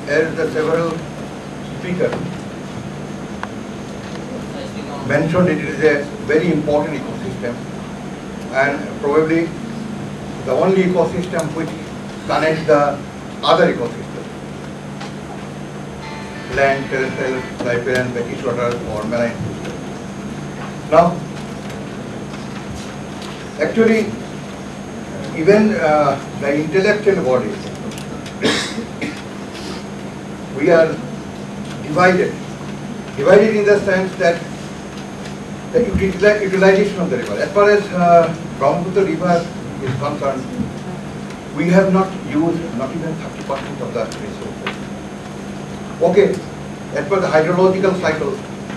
as the several speakers mentioned, it is a very important ecosystem and probably the only ecosystem which connects the other ecosystems, land, terrestrial, riparian, brackish water or marine system. Now, actually, even the intellectual bodies, we are divided in the sense that the utilization of the river. As far as Brahmaputra river is concerned, we have not used not even 30% of the resources. Okay, as per the hydrological cycle,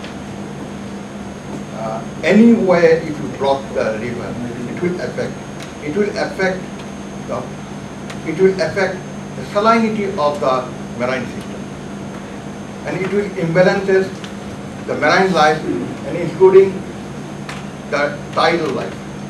anywhere if you block the river, it will affect the salinity of the marine system, and it will imbalances the marine life and including the tidal life.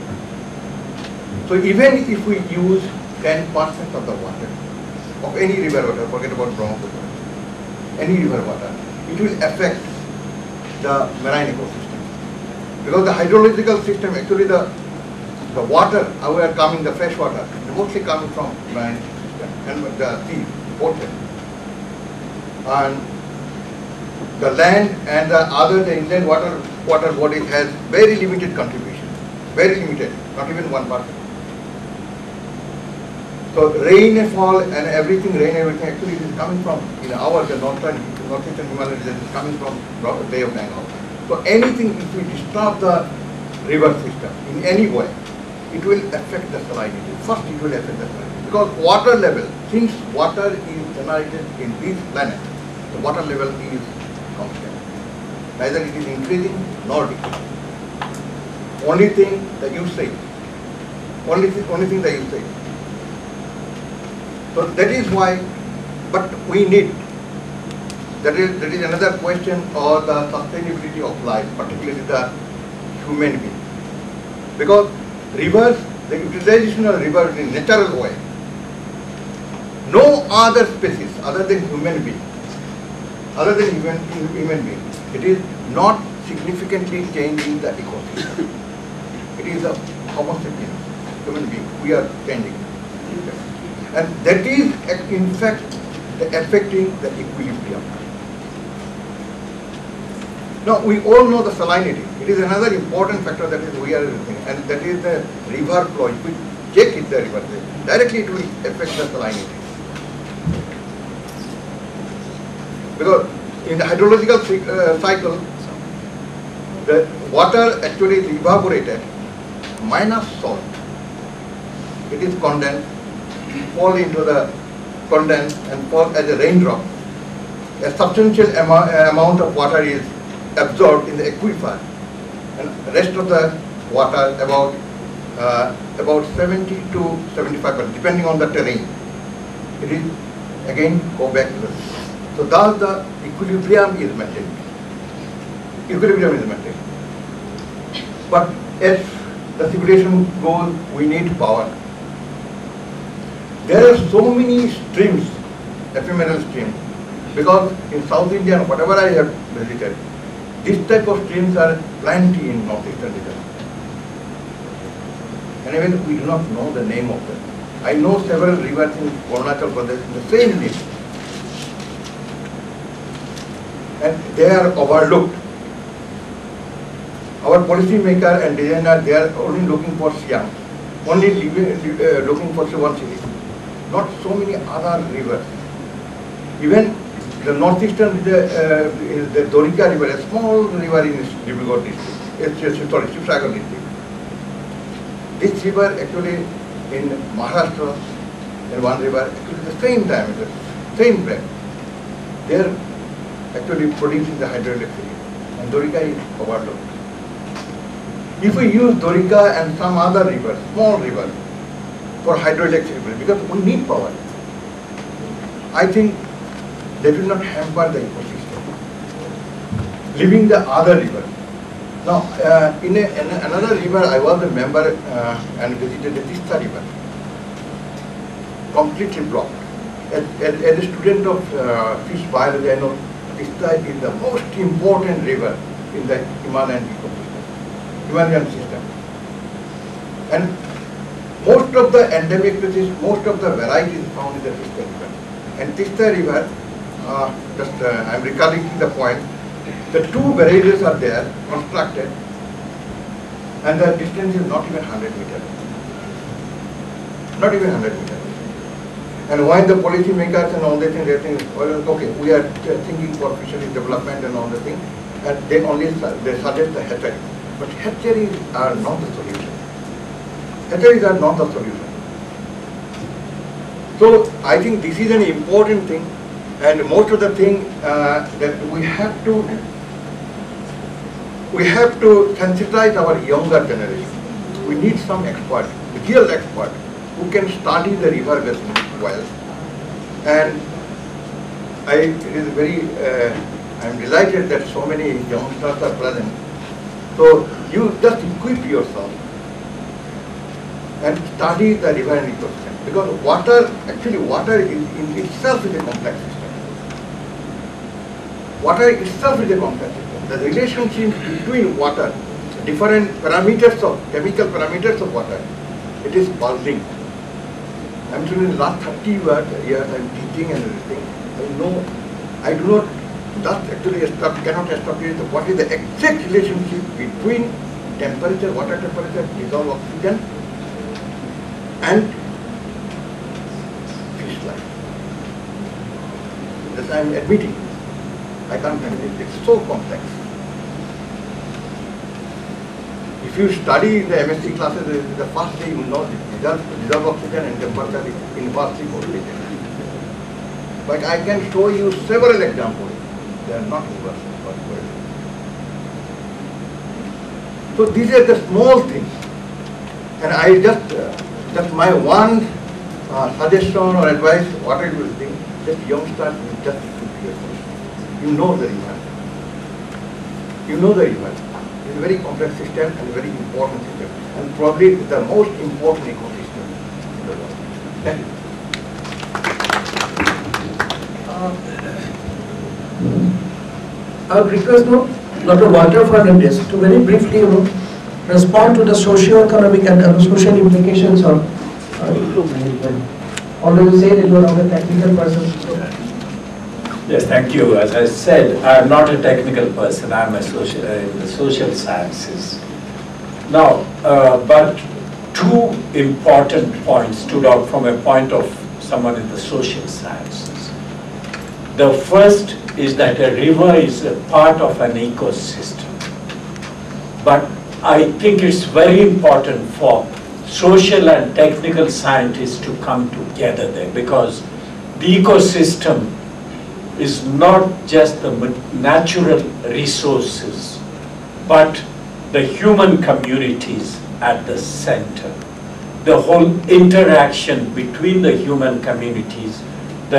So even if we use 10% of the water of any river water, forget about Brahmaputra, any river water, it will affect the marine ecosystem. Because the hydrological system, actually the water, we are coming, the fresh water, mostly coming from marine system and the sea, ocean. And the land and the inland water bodies has very limited contribution, very limited, not even 1%. So rainfall and everything actually it is coming from the northeastern Himalayas, it is coming from Bay of Bengal. So anything, if we disturb the river system in any way, it will affect the salinity. First, it will affect the salinity because water level, since water is generated in this planet, the water level is constant. Neither it is increasing nor decreasing. Only thing the usage. Only thing the usage. So that is why, but we need. That is another question or the sustainability of life, particularly the human being. Because rivers, the utilization of rivers in natural way, no other species other than human being, it is not significantly changing the ecosystem. It is a homo sapiens, human being, we are changing. And that is in fact affecting the equilibrium. Now we all know the salinity. It is another important factor that is we are using, and that is the river flow. If we check it, the river, directly it will affect the salinity. Because in the hydrological cycle, the water actually is evaporated minus salt. It is condensed, fall into the condense and fall as a raindrop. A substantial amount of water is absorbed in the aquifer, and rest of the water about 70 to 75%, depending on the terrain. It is again go back to the sea. So thus the equilibrium is maintained. But as the civilization goes, we need power. There are so many streams, ephemeral streams, because in South India, whatever I have visited, this type of streams are plenty in northeastern region. And even we do not know the name of them. I know several rivers in Arunachal Pradesh in the same name. And they are overlooked. Our policy maker and designer, they are only looking for Siam, only looking for Subansiri, not so many other rivers. Even the northeastern, the Dwarika river, a small river in Dibrugarh district, Shivsagar district. This river actually in Maharashtra, in one river, actually at the same time, the same breath, they are actually producing the hydroelectricity, and Dwarika is overlooked. If we use Dwarika and some other river, small river, for hydroelectricity, because we need power, I think that will not hamper the ecosystem. Leaving the other river. Now, in another river, I was a member and visited the Tista river, completely blocked. as a student of fish biology, I know Tista is the most important river in the Himalayan ecosystem, Himalayan system. And most of the endemic species, most of the varieties found in the Tista River. And Tista River, I am recalling the point, the two barrages are there, constructed, and the distance is not even 100 meters. Not even 100 meters. And when the policy makers and all the things, they think, well, okay, we are thinking for fisheries development and all the things, and they suggest the hatchery. But hatcheries are not the solution. Hatcheries are not the solution. So I think this is an important thing, and most of the thing that we have to sensitize our younger generation. We need some expert, real expert, who can study the river basin well. And I am delighted that so many youngsters are present. So you just equip yourself and study the river and ecosystem. Because water in itself is a complex system. Water itself is a complex system. The relationship between water, different parameters of, chemical parameters of water, it is buzzing. I'm sure in the last 30 years I'm teaching and everything. I do not cannot establish what is the exact relationship between temperature, water temperature, dissolved oxygen, and fish life. This I am admitting. I can't find it. It's so complex. If you study the MSc classes, the first day you will know dissolved oxygen and temperature is inversely correlated. But I can show you several examples. They are not inversely correlated. So these are the small things. And I just my one suggestion or advice, what I will think, just youngsters will just be careful. You know the river. You know the river. It's a very complex system and a very important system. And probably the most important ecosystem in the world. Thank you. I would request Dr. Walter Fernandez to very briefly respond to the socio-economic and social implications of management. Although you said you are not a technical person. Yes, thank you. As I said, I am not a technical person. I am a in the social sciences. Now, but two important points stood out from a point of someone in the social sciences. The first is that a river is a part of an ecosystem. But I think it's very important for social and technical scientists to come together there, because the ecosystem is not just the natural resources, but the human communities at the center. The whole interaction between the human communities, the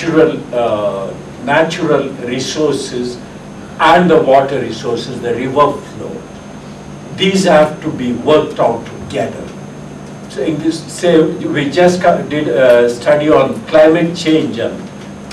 natural resources and the water resources, the river flow. These have to be worked out together. So in this, we just did a study on climate change and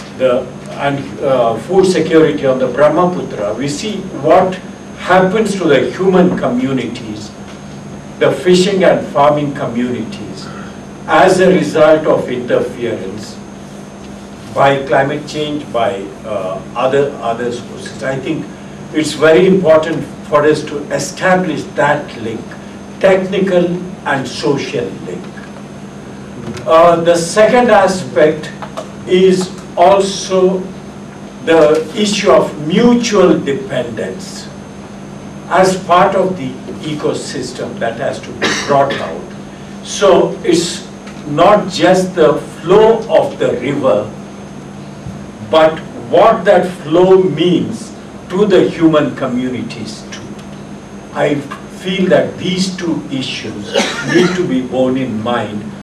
food security on the Brahmaputra. We see what happens to the human communities, the fishing and farming communities, as a result of interference by climate change, by other sources. I think it's very important for us to establish that link, technical and social link. The second aspect is also the issue of mutual dependence as part of the ecosystem that has to be brought out. So it's not just the flow of the river, but what that flow means to the human communities too. I feel that these two issues need to be borne in mind